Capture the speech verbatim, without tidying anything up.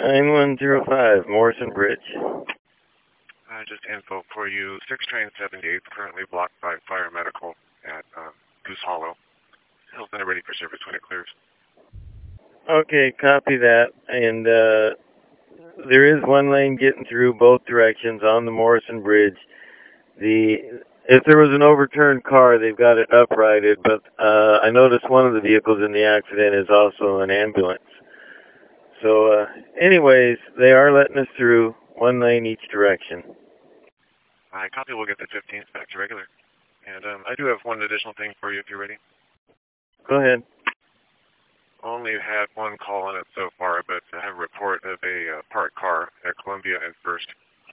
nine one zero five, Morrison Bridge. Uh, just info for you. six train seventy-eight, currently blocked by fire medical at um, Goose Hollow. Hill's not ready for service when it clears. Okay, copy that. And uh, there is one lane getting through both directions on the Morrison Bridge. The if there was an overturned car, they've got it uprighted, but uh, I noticed one of the vehicles in the accident is also an ambulance. So, uh, anyways, they are letting us through, one lane each direction. I copy. We'll get the fifteenth back to regular. And um, I do have one additional thing for you if you're ready. Go ahead. Only had one call on it so far, but I have a report of a uh, parked car at Columbia and First.